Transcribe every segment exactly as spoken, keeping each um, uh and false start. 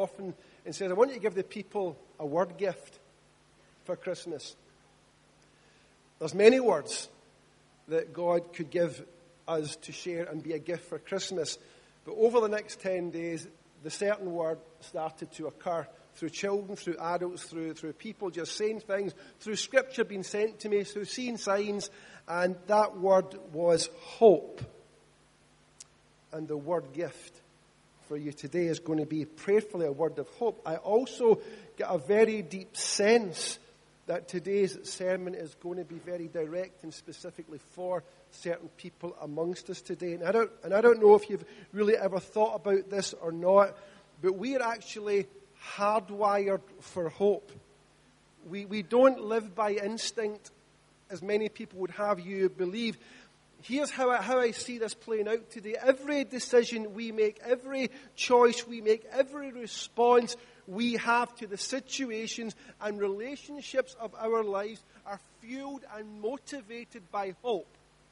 often and says, I want you to give the people a word gift for Christmas. There's many words that God could give us to share and be a gift for Christmas. But over the next ten days, the certain word started to occur through children, through adults, through, through people just saying things, through scripture being sent to me, through seeing signs, and that word was hope. And the word gift for you today is going to be prayerfully a word of hope. I also get a very deep sense that today's sermon is going to be very direct and specifically for certain people amongst us today. And I don't, and I don't know if you've really ever thought about this or not, but we are actually hardwired for hope. We, we don't live by instinct, as many people would have you believe. Here's how I, how I see this playing out today. Every decision we make, every choice we make, every response we have to the situations and relationships of our lives are fueled and motivated by hope.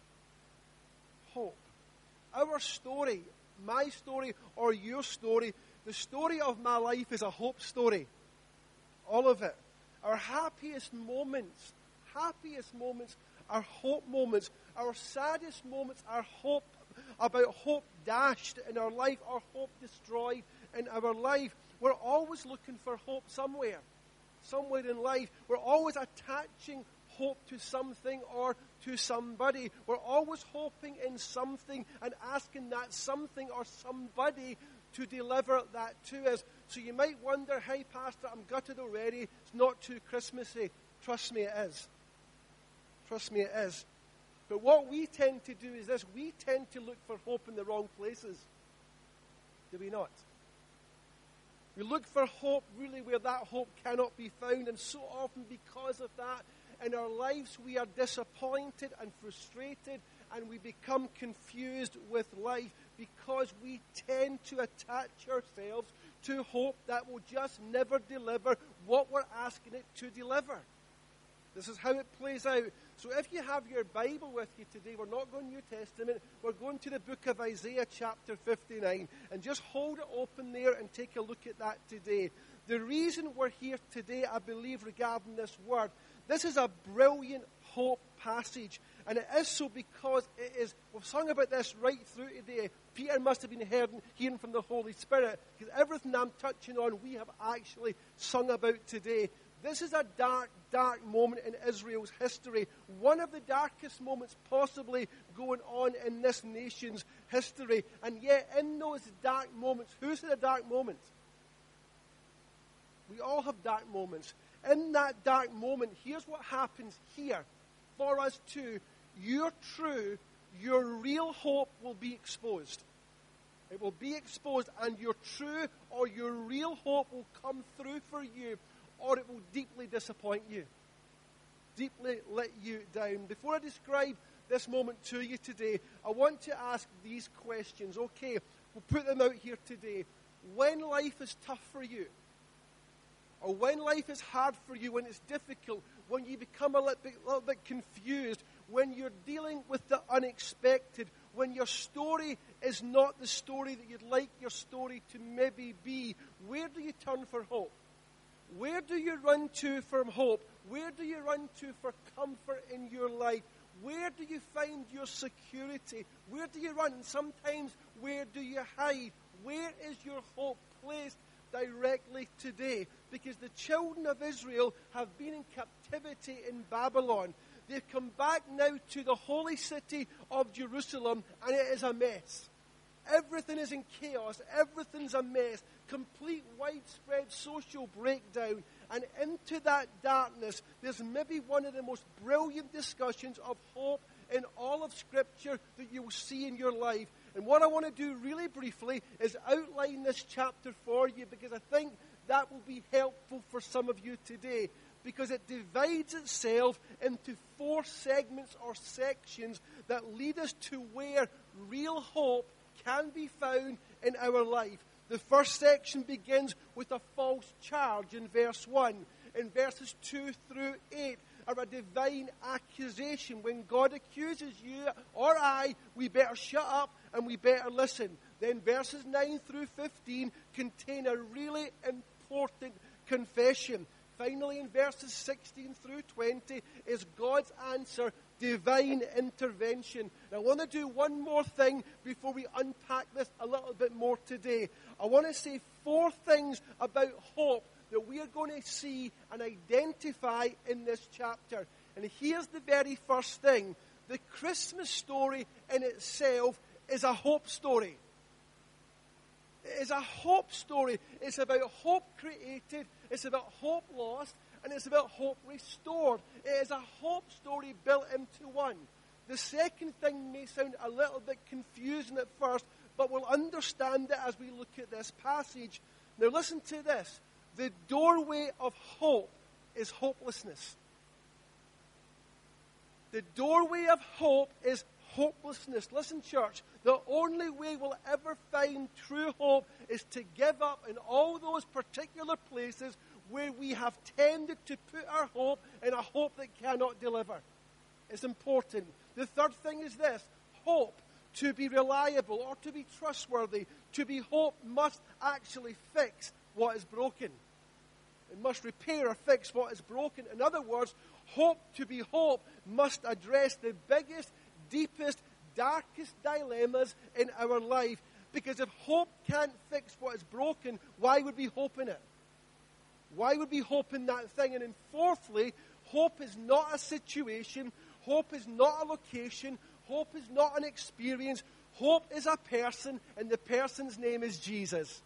Hope. Our story, my story or your story, the story of my life is a hope story. All of it. Our happiest moments, happiest moments are hope moments. Our saddest moments are hope, about hope dashed in our life or hope destroyed in our life. We're always looking for hope somewhere, somewhere in life. We're always attaching hope to something or to somebody. We're always hoping in something and asking that something or somebody to deliver that to us. So you might wonder, hey, Pastor, I'm gutted already. It's not too Christmassy. Trust me, it is. Trust me, it is. But what we tend to do is this. We tend to look for hope in the wrong places. Do we not? We look for hope really where that hope cannot be found. And so often because of that, in our lives we are disappointed and frustrated and we become confused with life because we tend to attach ourselves to hope that will just never deliver what we're asking it to deliver. This is how it plays out. So if you have your Bible with you today, we're not going New Testament, we're going to the book of Isaiah chapter fifty-nine. And just hold it open there and take a look at that today. The reason we're here today, I believe, regarding this word, this is a brilliant hope passage. And it is so because it is, we've sung about this right through today. Peter must have been hearing, hearing from the Holy Spirit, because everything I'm touching on, we have actually sung about today. This is a dark, dark moment in Israel's history. One of the darkest moments possibly going on in this nation's history. And yet, in those dark moments, who's in a dark moment? We all have dark moments. In that dark moment, here's what happens here for us too. Your true, your real hope will be exposed. It will be exposed, and your true or your real hope will come through for you, or it will deeply disappoint you, deeply let you down. Before I describe this moment to you today, I want to ask these questions. Okay, we'll put them out here today. When life is tough for you, or when life is hard for you, when it's difficult, when you become a little bit, little bit confused, when you're dealing with the unexpected, when your story is not the story that you'd like your story to maybe be, where do you turn for hope? Where do you run to for hope? Where do you run to for comfort in your life? Where do you find your security? Where do you run? And sometimes, where do you hide? Where is your hope placed directly today? Because the children of Israel have been in captivity in Babylon. They've come back now to the holy city of Jerusalem, and it is a mess. Everything is in chaos. Everything's a mess. Complete widespread social breakdown. And into that darkness, there's maybe one of the most brilliant discussions of hope in all of Scripture that you will see in your life. And what I want to do really briefly is outline this chapter for you, because I think that will be helpful for some of you today, because it divides itself into four segments or sections that lead us to where real hope can be found in our life. The first section begins with a false charge in verse one. In verses two through eight are a divine accusation. When God accuses you or I, we better shut up and we better listen. Then verses nine through fifteen contain a really important confession. Finally, in verses sixteen through twenty is God's answer, divine intervention. Now, I want to do one more thing before we unpack this a little bit more today. I want to say four things about hope that we are going to see and identify in this chapter. And here's the very first thing. The Christmas story in itself is a hope story. It is a hope story. It's about hope created, it's about hope lost, and it's about hope restored. It is a hope story built into one. The second thing may sound a little bit confusing at first, but we'll understand it as we look at this passage. Now listen to this. The doorway of hope is hopelessness. The doorway of hope is hopelessness. Listen, church, the only way we'll ever find true hope is to give up in all those particular places where we have tended to put our hope in a hope that cannot deliver. It's important. The third thing is this. Hope, to be reliable or to be trustworthy, to be hope must actually fix what is broken. It must repair or fix what is broken. In other words, hope to be hope must address the biggest, deepest, darkest dilemmas in our life. Because if hope can't fix what is broken, why would we hope in it? Why would we hope in that thing? And then fourthly, hope is not a situation. Hope is not a location. Hope is not an experience. Hope is a person, and the person's name is Jesus.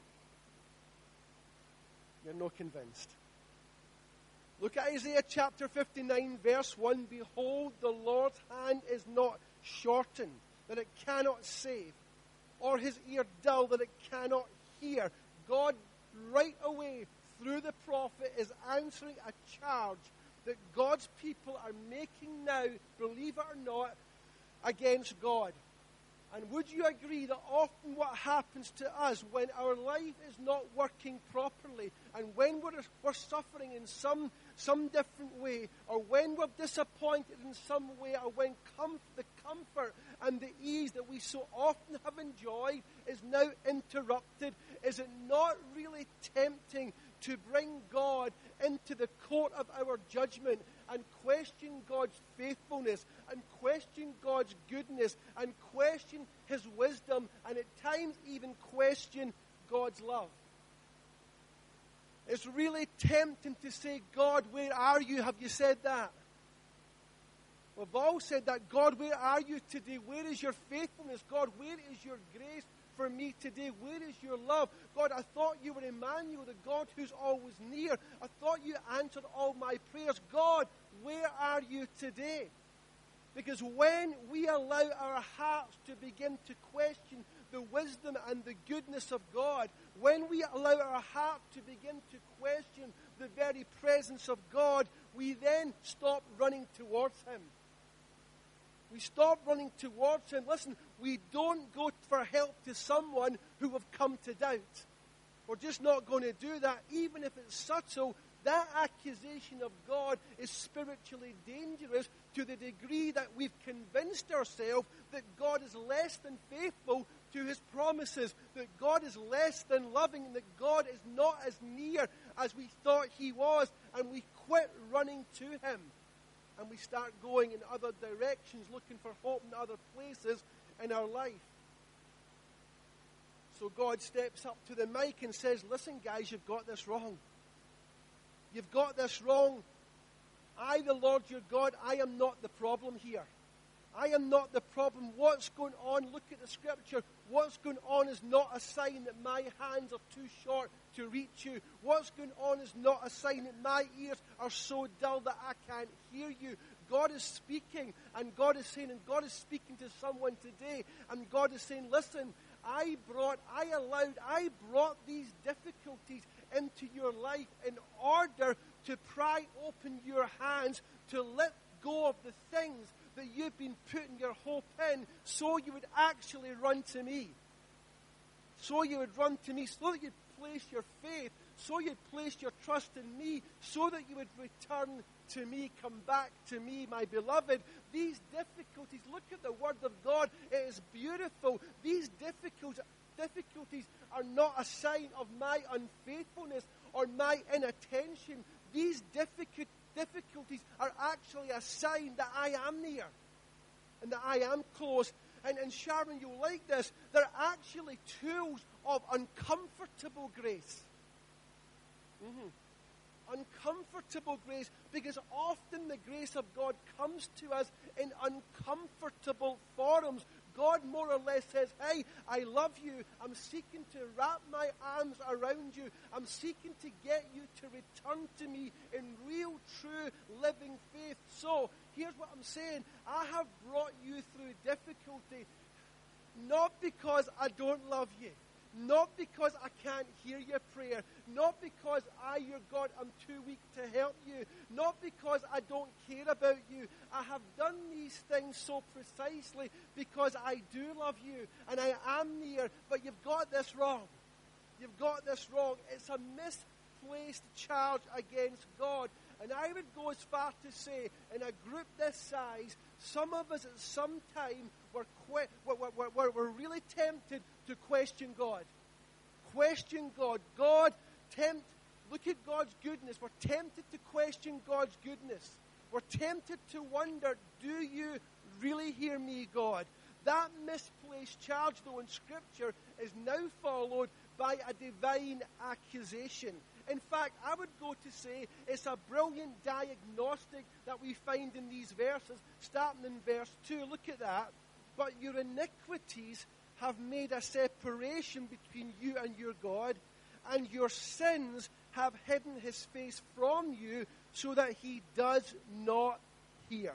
You're not convinced. Look at Isaiah chapter fifty-nine, verse one. Behold, the Lord's hand is not shortened, that it cannot save, or his ear dull, that it cannot hear. God, right away, through the prophet, is answering a charge that God's people are making now, believe it or not, against God. And would you agree that often what happens to us when our life is not working properly, and when we're, we're suffering in some, some different way, or when we're disappointed in some way, or when com- the comfort and the ease that we so often have enjoyed is now interrupted, is it not really tempting to bring God into the court of our judgment and question God's faithfulness and question God's goodness and question his wisdom and at times even question God's love? It's really tempting to say, God, where are you? Have you said that? We've all said that. God, where are you today? Where is your faithfulness? God, where is your grace for me today? Where is your love? God, I thought you were Emmanuel, the God who's always near. I thought you answered all my prayers. God, where are you today? Because when we allow our hearts to begin to question the wisdom and the goodness of God, when we allow our heart to begin to question the very presence of God, we then stop running towards him. We stop running towards him. Listen, we don't go for help to someone who have come to doubt. We're just not going to do that, even if it's subtle. That accusation of God is spiritually dangerous to the degree that we've convinced ourselves that God is less than faithful to his promises, that God is less than loving, and that God is not as near as we thought he was, and we quit running to him. And we start going in other directions, looking for hope in other places in our life. So God steps up to the mic and says, listen, guys, you've got this wrong. You've got this wrong. I, the Lord your God, I am not the problem here. I am not the problem. What's going on? Look at the scripture. What's going on is not a sign that my hands are too short to reach you. What's going on is not a sign that my ears are so dull that I can't hear you. God is speaking, and God is saying, and God is speaking to someone today, and God is saying, listen, I brought, I allowed, I brought these difficulties into your life in order to pry open your hands, to let go of the things that you've been putting your hope in, so you would actually run to me. So you would run to me, so that you'd place your faith, so you'd place your trust in me, so that you would return to me, come back to me, my beloved. These difficulties, look at the word of God, it is beautiful. These difficulties, difficulties are not a sign of my unfaithfulness or my inattention. These difficult, difficulties are actually a sign that I am near and that I am close. And, and Sharon, you'll like this. They're actually tools of uncomfortable grace. Mm-hmm. Uncomfortable grace, because often the grace of God comes to us in uncomfortable forums. God more or less says, hey, I love you. I'm seeking to wrap my arms around you. I'm seeking to get you to return to me in real, true, living faith. So, here's what I'm saying. I have brought you through difficulty, not because I don't love you, not because I can't hear your prayer, not because I, your God, am too weak to help you, not because I don't care about you. I have done these things so precisely because I do love you and I am near. But you've got this wrong. You've got this wrong. It's a misplaced charge against God. And I would go as far to say, in a group this size, some of us at some time were, que- were, were, were, were really tempted to question God. Question God. God, tempt, look at God's goodness. We're tempted to question God's goodness. We're tempted to wonder, do you really hear me, God? That misplaced charge, though, in Scripture is now followed by a divine accusation. In fact, I would go to say it's a brilliant diagnostic that we find in these verses, starting in verse two. Look at that. But your iniquities have made a separation between you and your God, and your sins have hidden his face from you so that he does not hear.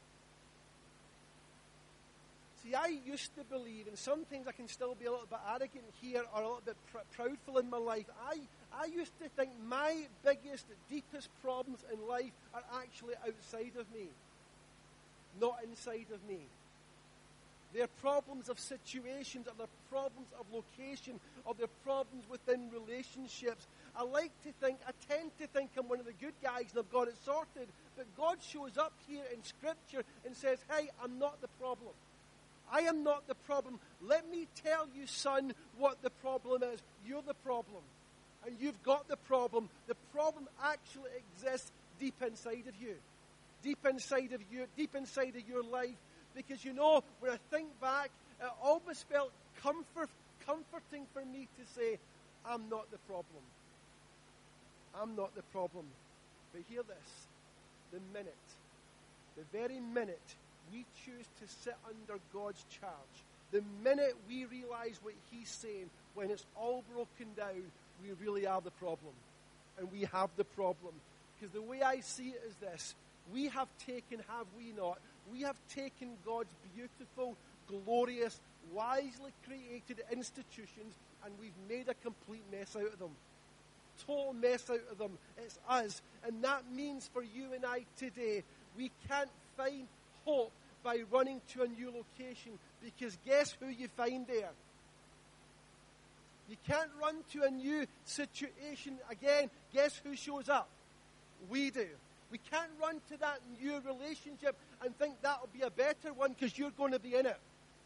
See, I used to believe, and sometimes I can still be a little bit arrogant here or a little bit pr- proudful in my life. I, I used to think my biggest, deepest problems in life are actually outside of me, not inside of me. They're problems of situations, or they're problems of location, or they're problems within relationships. I like to think, I tend to think I'm one of the good guys and I've got it sorted. But God shows up here in Scripture and says, hey, I'm not the problem. I am not the problem. Let me tell you, son, what the problem is. You're the problem. And you've got the problem. The problem actually exists deep inside of you. Deep inside of you, deep inside of your life. Because, you know, when I think back, it always felt comfort, comforting for me to say, I'm not the problem. I'm not the problem. But hear this. The minute, the very minute we choose to sit under God's charge, the minute we realize what he's saying, when it's all broken down, we really are the problem. And we have the problem. Because the way I see it is this. We have taken, have we not, we have taken God's beautiful, glorious, wisely created institutions and we've made a complete mess out of them. Total mess out of them. It's us. And that means for you and I today, we can't find hope by running to a new location, because guess who you find there? You can't run to a new situation again. Guess who shows up? We do. We can't run to that new relationship and think that'll be a better one because you're going to be in it.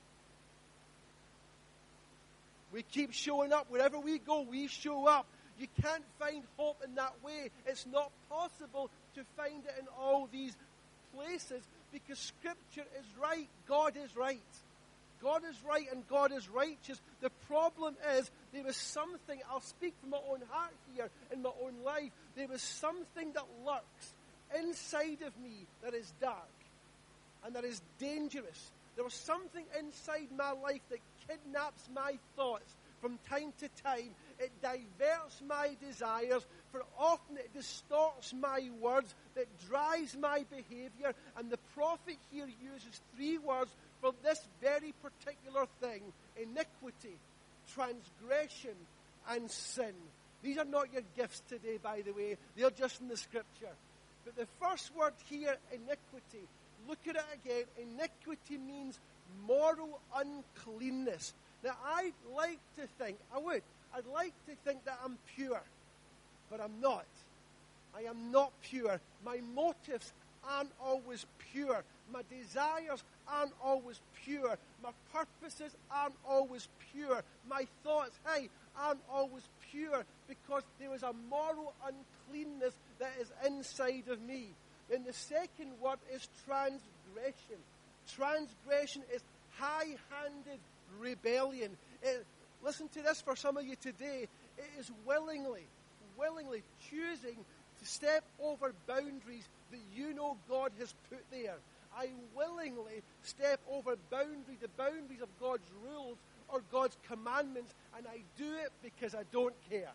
We keep showing up. Wherever we go, we show up. You can't find hope in that way. It's not possible to find it in all these places because Scripture is right. God is right. God is right and God is righteous. The problem is there was something, I'll speak from my own heart here, in my own life. There was something that lurks inside of me that is dark and that is dangerous. There was something inside my life that kidnaps my thoughts from time to time. It diverts my desires, for often it distorts my words, that drives my behavior. And the prophet here uses three words for this very particular thing: iniquity, transgression, and sin. These are not your gifts today, by the way. They're just in the Scripture. But the first word here, iniquity, look at it again. Iniquity means moral uncleanness. Now, I'd like to think, I would, I'd like to think that I'm pure, but I'm not. I am not pure. My motives aren't always pure. My desires aren't always pure. My purposes aren't always pure. My thoughts, hey, aren't always pure, because there is a moral uncleanness that is inside of me. And the second word is transgression. Transgression is high-handed rebellion. It, listen to this for some of you today. It is willingly, willingly choosing to step over boundaries that you know God has put there. I willingly step over boundaries, the boundaries of God's rules or God's commandments, and I do it because I don't care.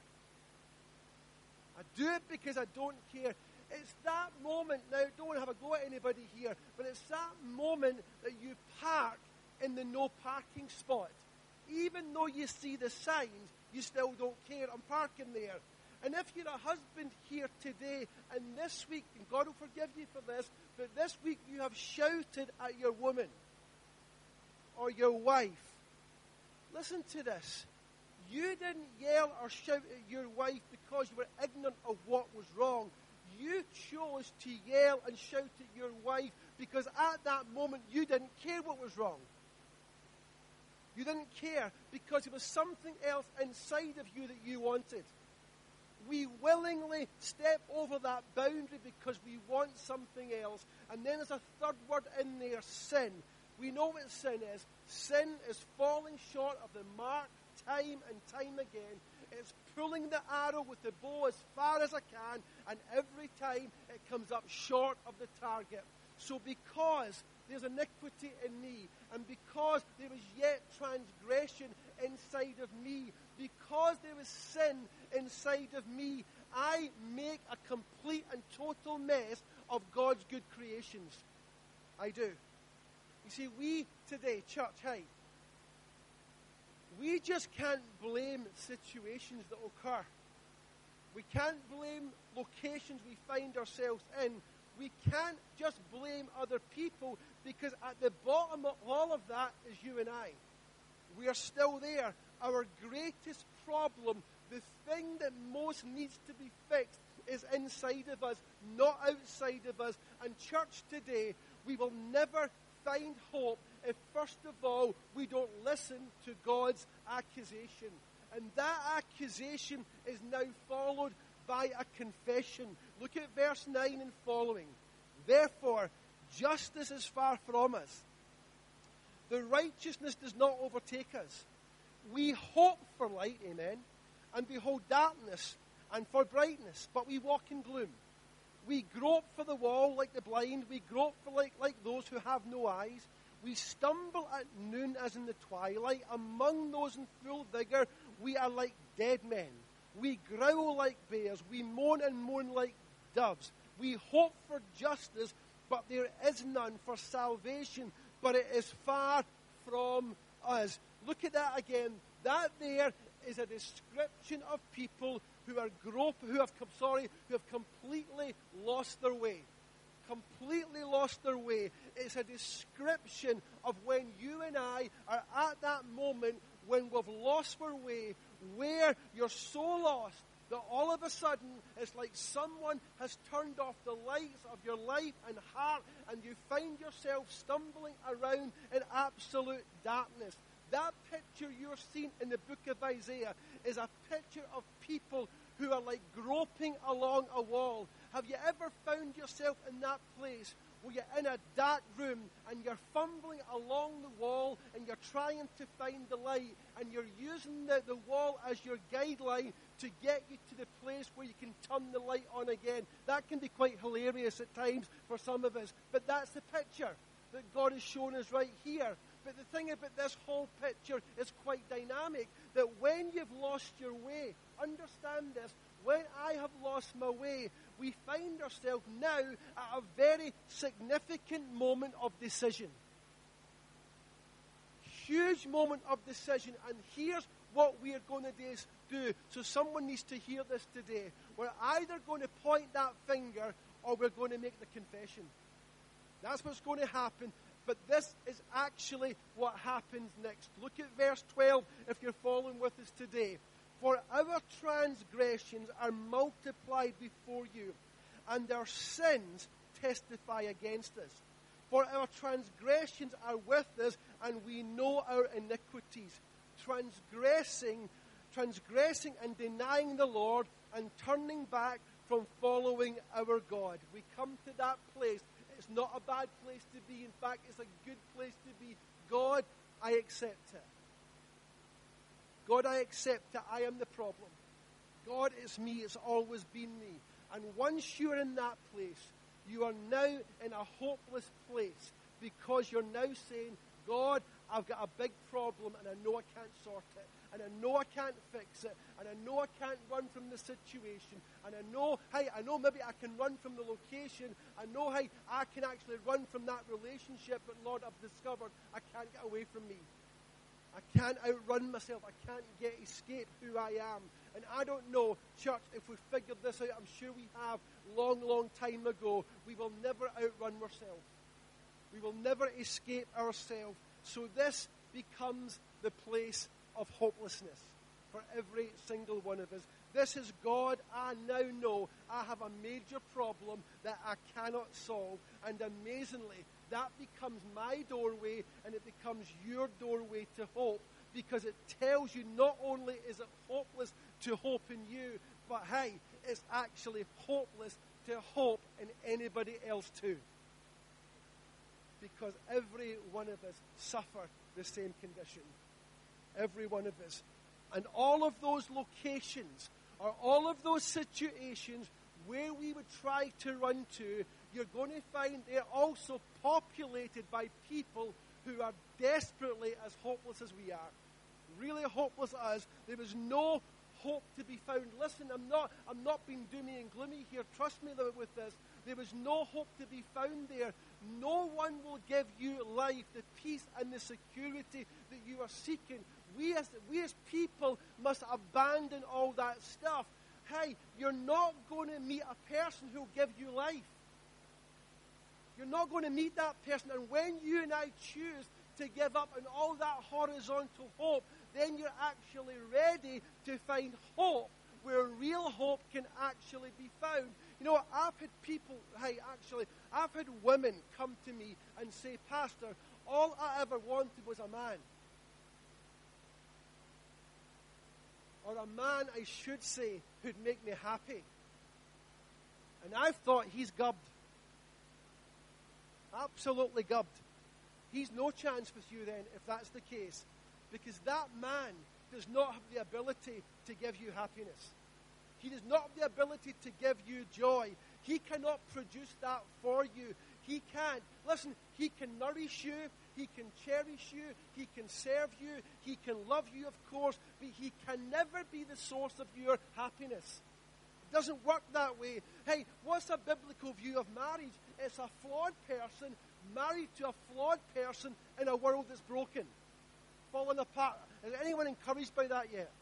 I do it because I don't care. It's that moment, now don't want to have a go at anybody here, but it's that moment that you park in the no parking spot. Even though you see the signs, you still don't care. I'm parking there. And if you're a husband here today, and this week, and God will forgive you for this, but this week you have shouted at your woman or your wife. Listen to this. You didn't yell or shout at your wife because you were ignorant of what was wrong. You chose to yell and shout at your wife because at that moment you didn't care what was wrong. You didn't care because there was something else inside of you that you wanted. We willingly step over that boundary because we want something else. And then there's a third word in there, sin. We know what sin is. Sin is falling short of the mark time and time again. It's pulling the arrow with the bow as far as I can, and every time it comes up short of the target. So because there's iniquity in me, and because there is yet transgression inside of me, because there is sin inside of me, I make a complete and total mess of God's good creations. I do. You see, we today, church, hey, we just can't blame situations that occur. We can't blame locations we find ourselves in. We can't just blame other people, because at the bottom of all of that is you and I. We are still there. Our greatest problem, the thing that most needs to be fixed, is inside of us, not outside of us. And church today, we will never find hope if, first of all, we don't listen to God's accusation. And that accusation is now followed by a confession. Look at verse nine and following. Therefore, justice is far from us. The righteousness does not overtake us. We hope for light, amen, and behold darkness, and for brightness, but we walk in gloom. We grope for the wall like the blind. We grope for like, like those who have no eyes. We stumble at noon as in the twilight. Among those in full vigor, we are like dead men. We growl like bears. We moan and moan like doves. We hope for justice, but there is none, for salvation, but it is far from us. Look at that again. That there is a description of people who are grope, who have come, sorry, who have completely lost their way. Completely lost their way. It's a description of when you and I are at that moment when we've lost our way, where you're so lost that all of a sudden it's like someone has turned off the lights of your life and heart, and you find yourself stumbling around in absolute darkness. That picture you're seeing in the book of Isaiah is a picture of people who are like groping along a wall. Have you ever found yourself in that place where you're in a dark room and you're fumbling along the wall and you're trying to find the light, and you're using the, the wall as your guideline to get you to the place where you can turn the light on again? That can be quite hilarious at times for some of us, but that's the picture that God has shown us right here. But the thing about this whole picture is quite dynamic, that when you've lost your way, understand this, when I have lost my way, we find ourselves now at a very significant moment of decision. Huge moment of decision. And here's what we are going to do. So someone needs to hear this today. We're either going to point that finger or we're going to make the confession. That's what's going to happen. But this is actually what happens next. Look at verse twelve if you're following with us today. For our transgressions are multiplied before you, and our sins testify against us. For our transgressions are with us, and we know our iniquities. Transgressing, transgressing and denying the Lord, and turning back from following our God. We come to that place. It's not a bad place to be. In fact, it's a good place to be. God, I accept it. God, I accept that I am the problem. God, it's me. It's always been me. And once you're in that place, you are now in a hopeless place, because you're now saying, God, I've got a big problem and I know I can't sort it. And I know I can't fix it. And I know I can't run from the situation. And I know, hey, I know maybe I can run from the location. I know, hey, I can actually run from that relationship. But Lord, I've discovered I can't get away from me. I can't outrun myself. I can't get escape who I am. And I don't know, church, if we figured this out, I'm sure we have long, long time ago, we will never outrun ourselves. We will never escape ourselves. So this becomes the place of hopelessness for every single one of us. This is, God, I now know I have a major problem that I cannot solve. And amazingly, that becomes my doorway, and it becomes your doorway to hope, because it tells you not only is it hopeless to hope in you, but hey, it's actually hopeless to hope in anybody else too. Because every one of us suffer the same condition. Every one of us. And all of those locations, or all of those situations where we would try to run to, you're going to find they're also populated by people who are desperately as hopeless as we are. Really hopeless as. There is no hope to be found. Listen, I'm not, I'm not being doomy and gloomy here. Trust me with this. There is no hope to be found there. No one will give you life, the peace and the security that you are seeking. We as, we as people must abandon all that stuff. Hey, you're not going to meet a person who will give you life. You're not going to meet that person. And when you and I choose to give up on all that horizontal hope, then you're actually ready to find hope where real hope can actually be found. You know, I've had people, hey, actually, I've had women come to me and say, Pastor, all I ever wanted was a man. Or a man, I should say, who'd make me happy. And I've thought he's gubbed. Absolutely gubbed. He's no chance with you then, if that's the case. Because that man does not have the ability to give you happiness. He does not have the ability to give you joy. He cannot produce that for you. He can't. Listen, he can nourish you. He can cherish you. He can serve you. He can love you, of course. But he can never be the source of your happiness. It doesn't work that way. Hey, what's a biblical view of marriage? It's a flawed person married to a flawed person in a world that's broken, falling apart. Is anyone encouraged by that yet?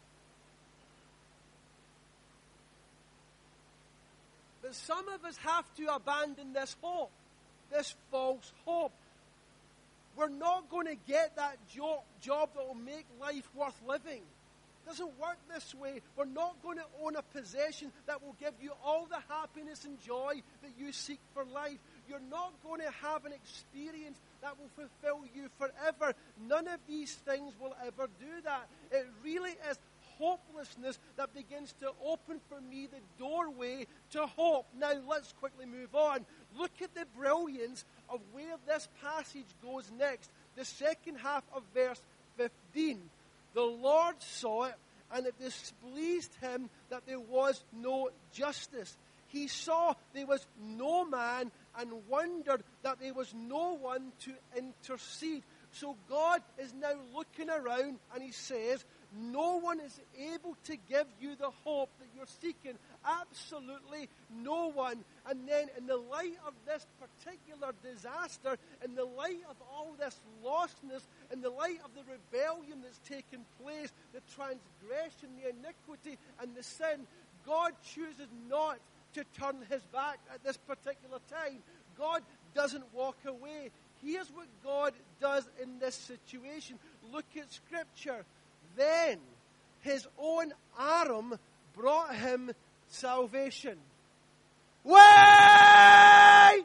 But some of us have to abandon this hope, this false hope. We're not going to get that job, job that will make life worth living. It doesn't work this way. We're not going to own a possession that will give you all the happiness and joy that you seek for life. You're not going to have an experience that will fulfill you forever. None of these things will ever do that. It really is hopelessness that begins to open for me the doorway to hope. Now, let's quickly move on. Look at the brilliance of where this passage goes next. The second half of verse fifteen. The Lord saw it, and it displeased him that there was no justice. He saw there was no man and wondered that there was no one to intercede. So God is now looking around and he says, no one is able to give you the hope that you're seeking. Absolutely no one. And then in the light of this particular disaster, in the light of all this lostness, in the light of the rebellion that's taken place, the transgression, the iniquity, and the sin, God chooses not to turn his back at this particular time. God doesn't walk away. Here's what God does in this situation. Look at Scripture. Then his own Aram brought him salvation. Way!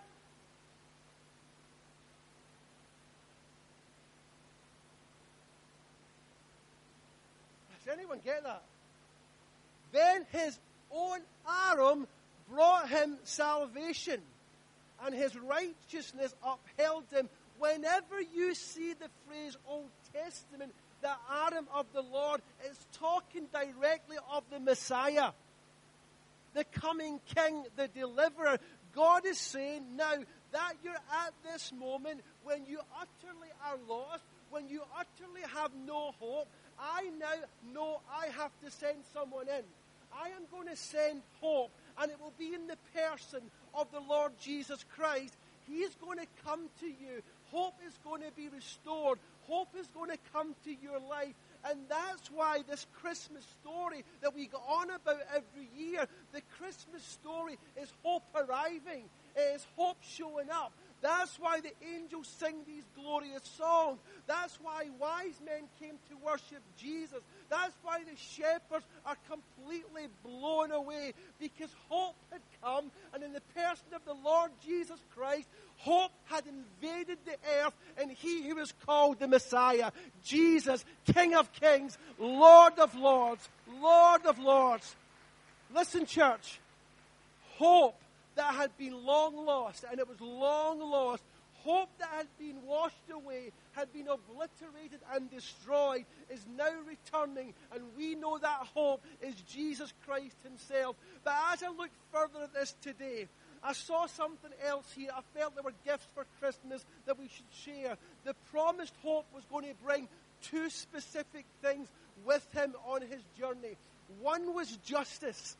Does anyone get that? Then his own Aram brought him salvation, and his righteousness upheld him. Whenever you see the phrase Old Testament, the Aram of the Lord, is talking directly of the Messiah, the coming King, the deliverer. God is saying now that you're at this moment when you utterly are lost, when you utterly have no hope, I now know I have to send someone in. I am going to send hope, and it will be in the person of the Lord Jesus Christ. He is going to come to you. Hope is going to be restored. Hope is going to come to your life. And that's why this Christmas story that we go on about every year, the Christmas story is hope arriving. It is hope showing up. That's why the angels sing these glorious songs. That's why wise men came to worship Jesus. That's why the shepherds are completely blown away, because hope had come, and in the person of the Lord Jesus Christ, hope had invaded the earth, and he who is called the Messiah, Jesus, King of kings, Lord of lords, Lord of lords. Listen, church, hope that had been long lost, and it was long lost, hope that had been washed away, had been obliterated and destroyed, is now returning, and we know that hope is Jesus Christ himself. But as I look further at this today, I saw something else here. I felt there were gifts for Christmas that we should share. The promised hope was going to bring two specific things with him on his journey. One was justice,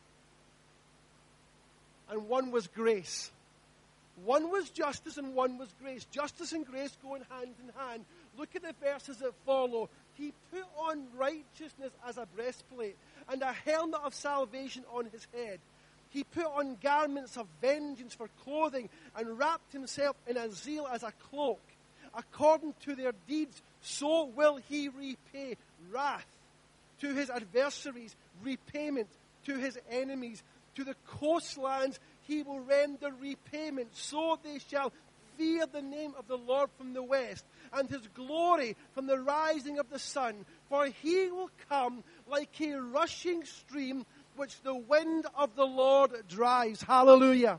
and one was grace. One was justice and one was grace. Justice and grace going hand in hand. Look at the verses that follow. He put on righteousness as a breastplate and a helmet of salvation on his head. He put on garments of vengeance for clothing and wrapped himself in a zeal as a cloak. According to their deeds, so will he repay wrath to his adversaries, repayment to his enemies. To the coastlands he will render repayment, so they shall fear the name of the Lord from the west, and his glory from the rising of the sun. For he will come like a rushing stream, which the wind of the Lord drives. Hallelujah.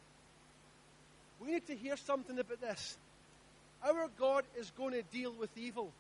We need to hear something about this. Our God is going to deal with evil.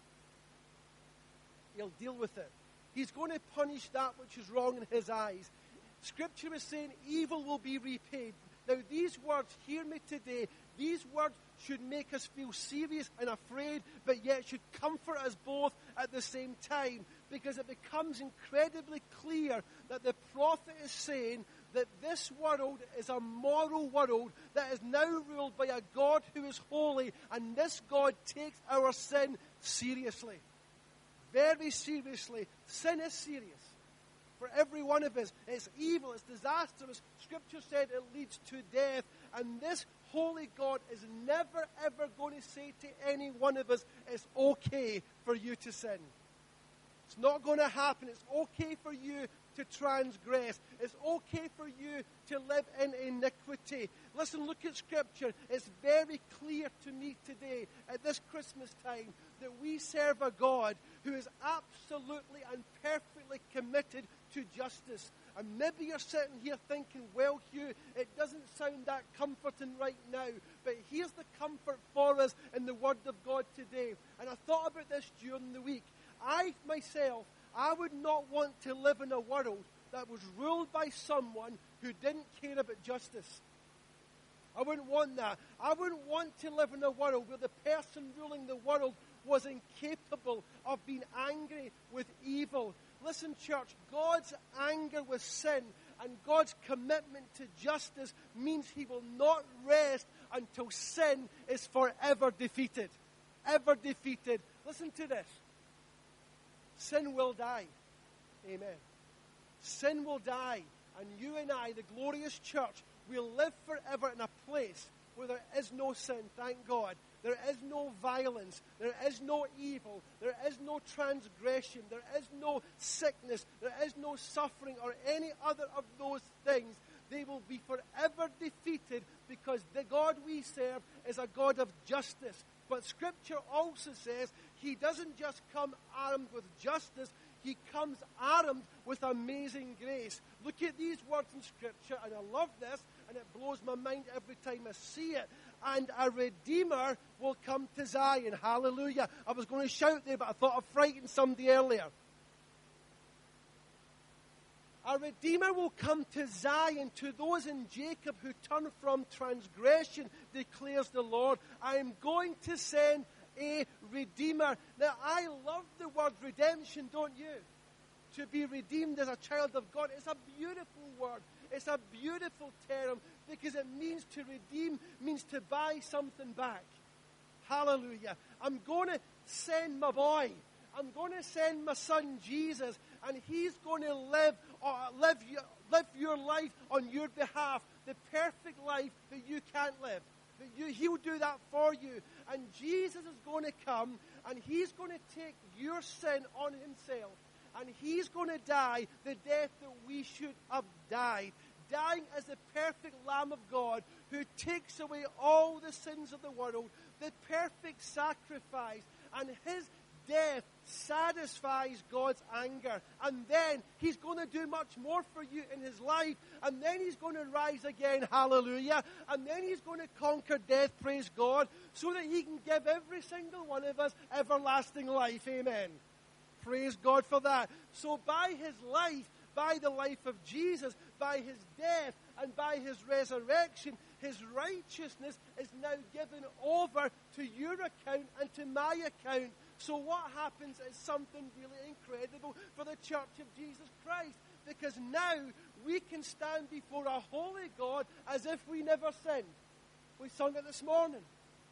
He'll deal with it. He's going to punish that which is wrong in his eyes. Scripture is saying evil will be repaid. Now, these words, hear me today, these words should make us feel serious and afraid, but yet should comfort us both at the same time, because it becomes incredibly clear that the prophet is saying that this world is a moral world that is now ruled by a God who is holy, and this God takes our sin seriously. Very seriously. Sin is serious. For every one of us, it's evil, it's disastrous. Scripture said it leads to death. And this holy God is never, ever going to say to any one of us, it's okay for you to sin. It's not going to happen. It's okay for you to transgress. It's okay for you to live in iniquity. Listen, look at Scripture. It's very clear to me today at this Christmas time that we serve a God who is absolutely and perfectly committed to justice. And maybe you're sitting here thinking, well, Hugh, it doesn't sound that comforting right now. But here's the comfort for us in the Word of God today. And I thought about this during the week. I, myself, I would not want to live in a world that was ruled by someone who didn't care about justice. I wouldn't want that. I wouldn't want to live in a world where the person ruling the world was incapable of being angry with evil. Listen, church, God's anger with sin and God's commitment to justice means he will not rest until sin is forever defeated. Ever defeated. Listen to this. Sin will die. Amen. Sin will die. And you and I, the glorious church, will live forever in a place where there is no sin, thank God. There is no violence. There is no evil. There is no transgression. There is no sickness. There is no suffering or any other of those things. They will be forever defeated because the God we serve is a God of justice. But Scripture also says He doesn't just come armed with justice, He comes armed with amazing grace. Look at these words in Scripture, and I love this, and it blows my mind every time I see it. And a Redeemer will come to Zion. Hallelujah. I was going to shout there, but I thought I frightened somebody earlier. A Redeemer will come to Zion, to those in Jacob who turn from transgression, declares the Lord. I am going to send a Redeemer. Now, I love the word redemption, don't you? To be redeemed as a child of God. It's a beautiful word. It's a beautiful term because it means to redeem, means to buy something back. Hallelujah. I'm going to send my boy. I'm going to send my son Jesus, and he's going to live, uh, live, your, live your life on your behalf, the perfect life that you can't live. That you, he'll do that for you. And Jesus is going to come, and he's going to take your sin on himself. And he's going to die the death that we should have died. Dying as the perfect Lamb of God who takes away all the sins of the world. The perfect sacrifice. And his death satisfies God's anger. And then he's going to do much more for you in his life. And then he's going to rise again. Hallelujah. And then he's going to conquer death. Praise God. So that he can give every single one of us everlasting life. Amen. Praise God for that. So by his life, by the life of Jesus, by his death, and by his resurrection, his righteousness is now given over to your account and to my account. So what happens is something really incredible for the Church of Jesus Christ. Because now we can stand before a holy God as if we never sinned. We sung it this morning.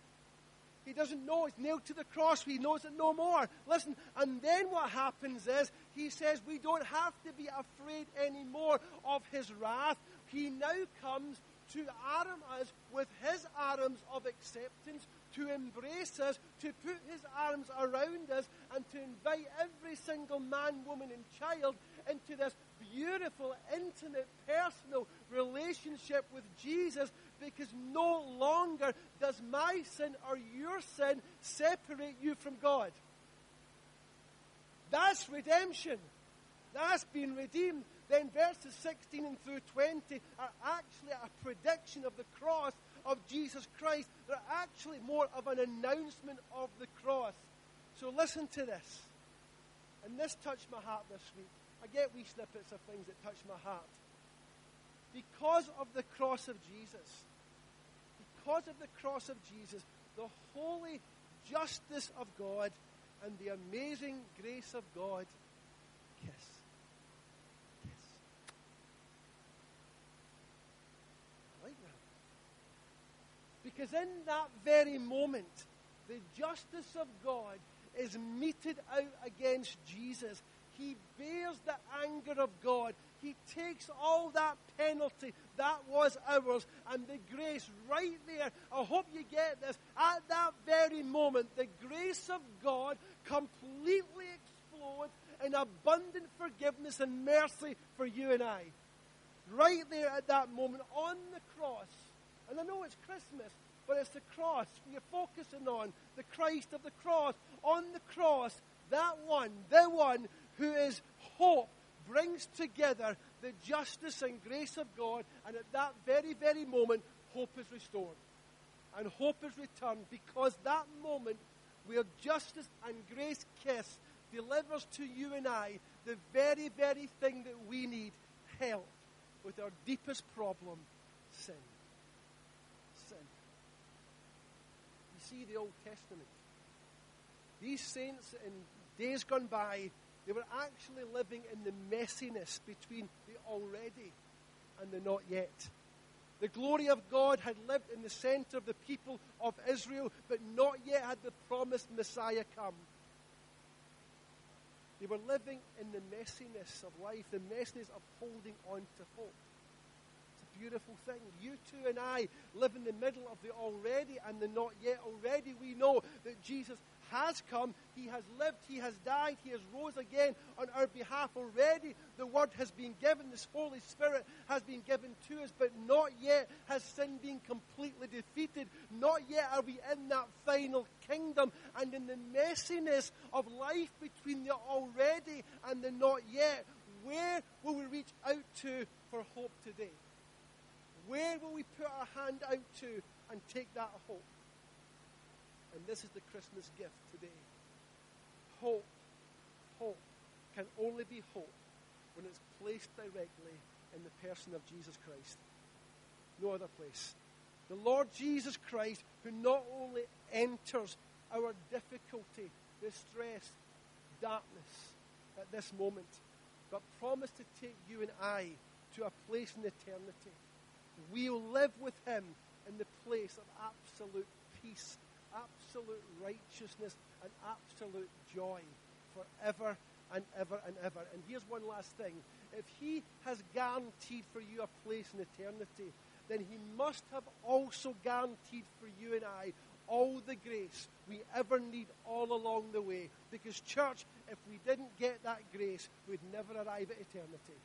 He doesn't know. It's nailed to the cross. He knows it no more. Listen, and then what happens is, he says we don't have to be afraid anymore of his wrath. He now comes to arm us with his arms of acceptance, to embrace us, to put his arms around us, and to invite every single man, woman, and child into this beautiful, intimate, personal relationship with Jesus, because no longer does my sin or your sin separate you from God. That's redemption. That's being redeemed. Then verses sixteen and through twenty are actually a prediction of the cross of Jesus Christ. They're actually more of an announcement of the cross. So listen to this. And this touched my heart this week. I get wee snippets of things that touch my heart. Because of the cross of Jesus, because of the cross of Jesus, the holy justice of God and the amazing grace of God, kiss. Kiss. I like that. Because in that very moment, the justice of God is meted out against Jesus. He bears the anger of God. He takes all that penalty that was ours and the grace right there. I hope you get this. At that very moment, the grace of God completely explodes in abundant forgiveness and mercy for you and I. Right there at that moment on the cross. And I know it's Christmas, but it's the cross you're focusing on. The Christ of the cross. On the cross, that one, the one who is hope, brings together the justice and grace of God, and at that very, very moment, hope is restored. And hope is returned, because that moment where justice and grace kiss delivers to you and I the very, very thing that we need, help with our deepest problem, sin. Sin. You see the Old Testament. These saints in days gone by, they were actually living in the messiness between the already and the not yet. The glory of God had lived in the center of the people of Israel, but not yet had the promised Messiah come. They were living in the messiness of life, the messiness of holding on to hope. It's a beautiful thing. You two and I live in the middle of the already and the not yet. Already we know that Jesus has come, he has lived, he has died, he has rose again on our behalf. Already the word has been given, this Holy Spirit has been given to us, but not yet has sin been completely defeated. Not yet are we in that final kingdom, and in the messiness of life between the already and the not yet, where will we reach out to for hope today? Where will we put our hand out to and take that hope? And this is the Christmas gift today. Hope, hope can only be hope when it's placed directly in the person of Jesus Christ. No other place. The Lord Jesus Christ, who not only enters our difficulty, distress, darkness at this moment, but promised to take you and I to a place in eternity. We'll live with him in the place of absolute peace, absolute righteousness, and absolute joy forever and ever and ever. And here's one last thing. If he has guaranteed for you a place in eternity, then he must have also guaranteed for you and I all the grace we ever need all along the way. Because, church, if we didn't get that grace, we'd never arrive at eternity.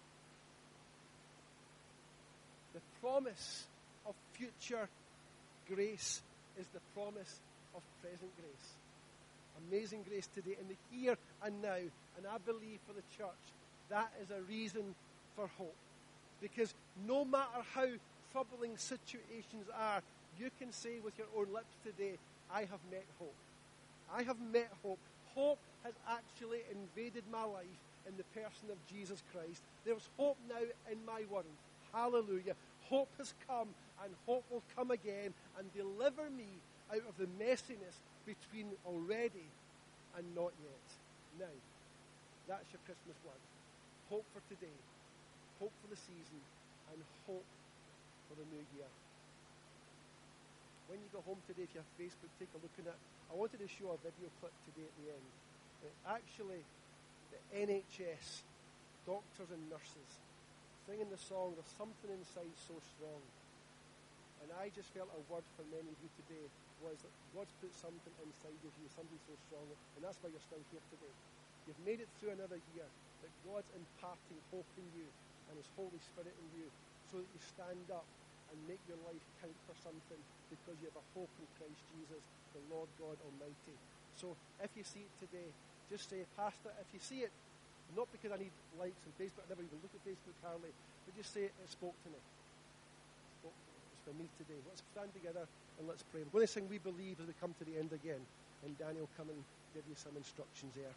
The promise of future grace is the promise of present grace. Amazing grace today in the here and now. And I believe for the church, that is a reason for hope. Because no matter how troubling situations are, you can say with your own lips today, I have met hope. I have met hope. Hope has actually invaded my life in the person of Jesus Christ. There's hope now in my world. Hallelujah. Hope has come, and hope will come again and deliver me out of the messiness between already and not yet. Now, that's your Christmas word. Hope for today, hope for the season, and hope for the new year. When you go home today, if you have Facebook, take a look at it. I wanted to show a video clip today at the end. It's actually the N H S, doctors and nurses, singing the song, There's Something Inside So Strong. And I just felt a word for many of you today was that God's put something inside of you, something so strong, and that's why you're still here today. You've made it through another year, that God's imparting hope in you and his Holy Spirit in you so that you stand up and make your life count for something because you have a hope in Christ Jesus, the Lord God Almighty. So if you see it today, just say, Pastor, if you see it, not because I need likes on Facebook, I never even look at Facebook hardly, but just say it, it spoke to me. It spoke to me. It's for me today. Let's stand together and let's pray. We're going to sing We Believe as we come to the end again. And Daniel will come and give you some instructions there.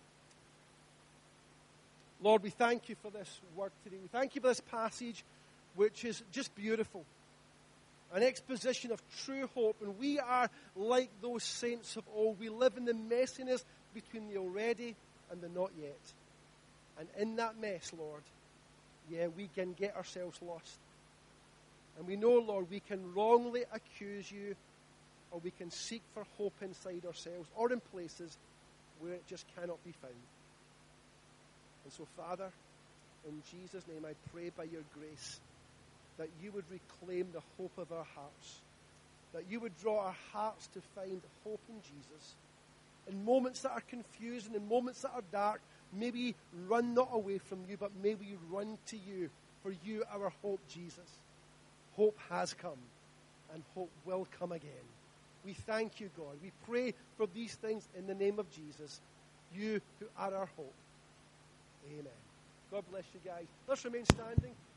Lord, we thank you for this word today. We thank you for this passage, which is just beautiful. An exposition of true hope. And we are like those saints of old. We live in the messiness between the already and the not yet. And in that mess, Lord, yeah, we can get ourselves lost. And we know, Lord, we can wrongly accuse you, or we can seek for hope inside ourselves, or in places where it just cannot be found. And so, Father, in Jesus' name, I pray by your grace that you would reclaim the hope of our hearts, that you would draw our hearts to find hope in Jesus. In moments that are confusing, in moments that are dark, may we run not away from you, but may we run to you, for you, our hope, Jesus. Hope has come, and hope will come again. We thank you, God. We pray for these things in the name of Jesus, you who are our hope. Amen. God bless you guys. Let's remain standing.